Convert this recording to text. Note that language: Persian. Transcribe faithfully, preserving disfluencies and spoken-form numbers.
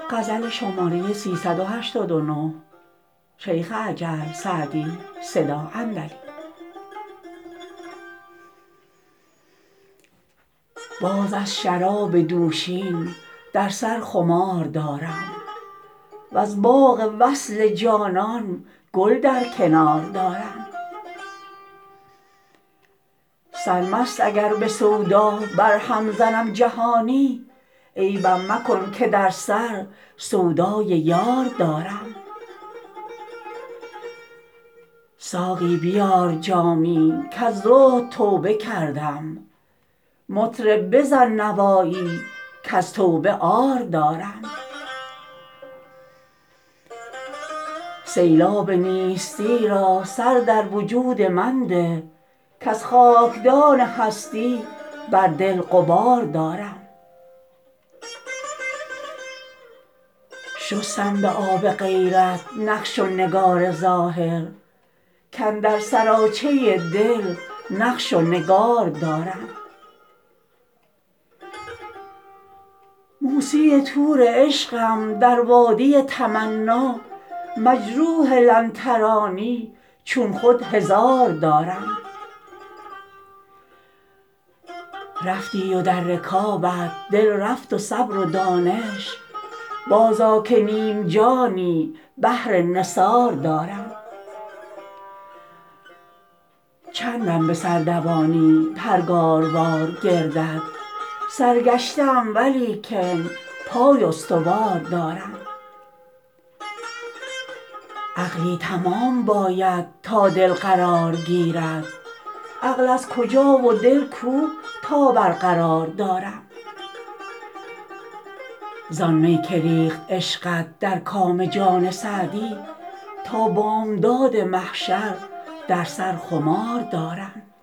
غزل شماره سیصد و هشتاد و نه. شیخ عجل سعدی. صدا اندلی. باز از شراب دوشین در سر خمار دارم، وز باغ وصل جانان گل در کنار دارم. سرمست اگر به سودا برهم زنم جهانی، عیبم مکن که در سر سودای یار دارم. ساقی بیار جامی کز زهد توبه کردم، مطرب بزن نوایی کز توبه عار دارم. سیلاب نیستی را سر در وجود من ده، کز خاکدان هستی بر دل غبار دارم. شستم به آب غیرت نقش و نگار ظاهر، کاندر سراچه دل نقش و نگار دارم. موسی طور عشقم در وادی تمنا، مجروح لن ترانی چون خود هزار دارم. رفتی و در رکابت دل رفت و صبر و دانش، بازآ که نیم جانی بهر نثار دارم. چندم به سر دوانی پرگاروار گردد، سرگشته ام ولیکن پای استوار دارم. عقلی تمام باید تا دل قرار گیرد، عقل از کجا و دل کو تا برقرار دارم. زان می که ریخت عشقت در کام جان سعدی، تا بامداد محشر در سر خمار دارم.